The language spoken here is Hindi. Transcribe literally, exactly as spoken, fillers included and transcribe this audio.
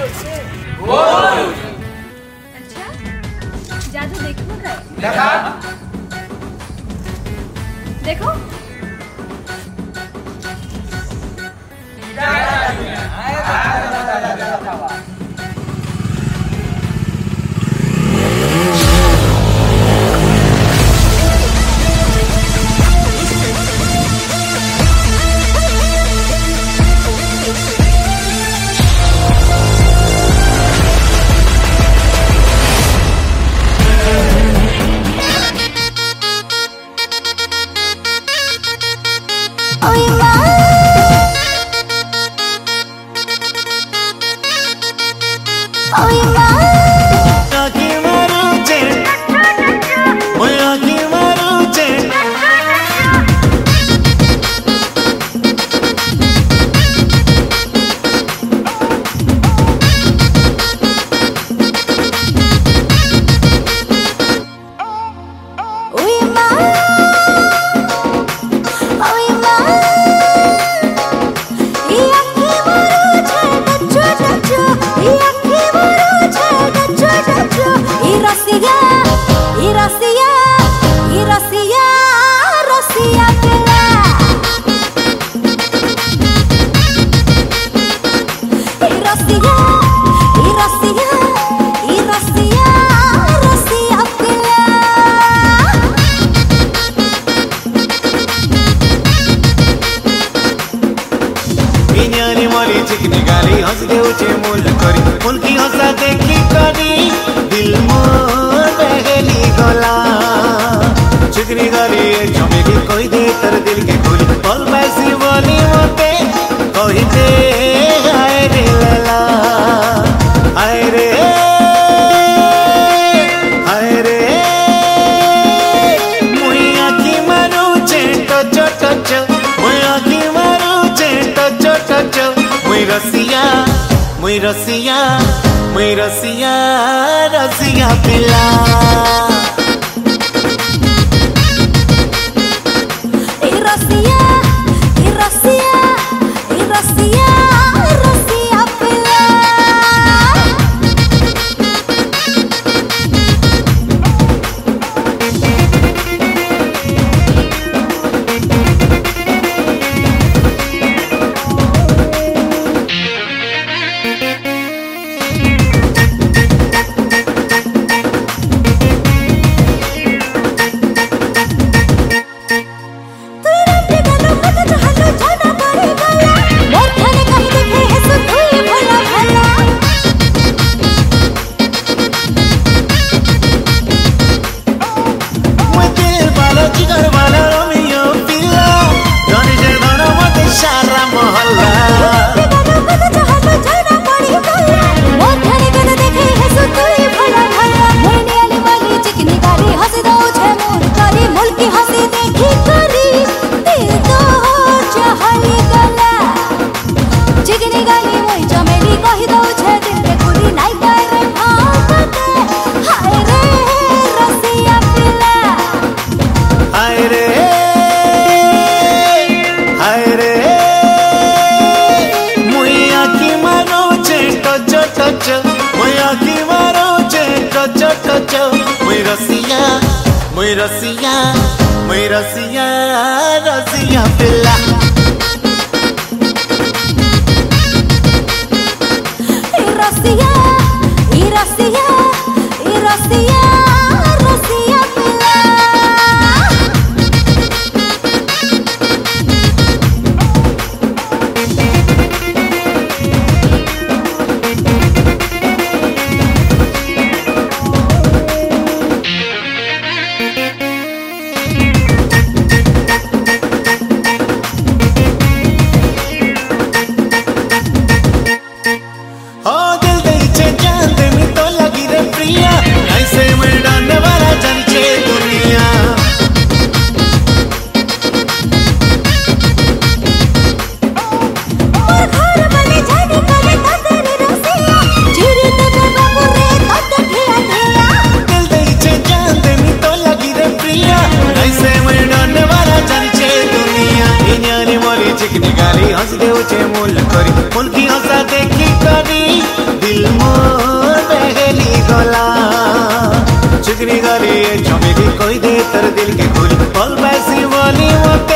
अच्छा जादू देखने का देखा देखो चिकनी गाली हंस देउचे मोल करी मुल्की हंसा देखी करी दिल मोर बहली गला चिकनी गाली चमेली कोई दे तर दिल के खोली बोल पैसी बोली मोते कोई दे आए रे लला आए रे आए रे मुइया की मारू चे टच टच मुइया की मारू चे टच टच मुई रसिया मुई रसिया मुई रसिया रसिया पिला मुई रसिया मुई रसिया मुई रसिया रसिया पिला रसिया रसिया रसिया रसिया पिला चिकनी गाली हंस देउचे मोल करी मुल्की हंसा देखी करी दिल मोर बहली गला चुगरी गली चमेली कोई दे तर दिल के खोली पल पैसी वाली मते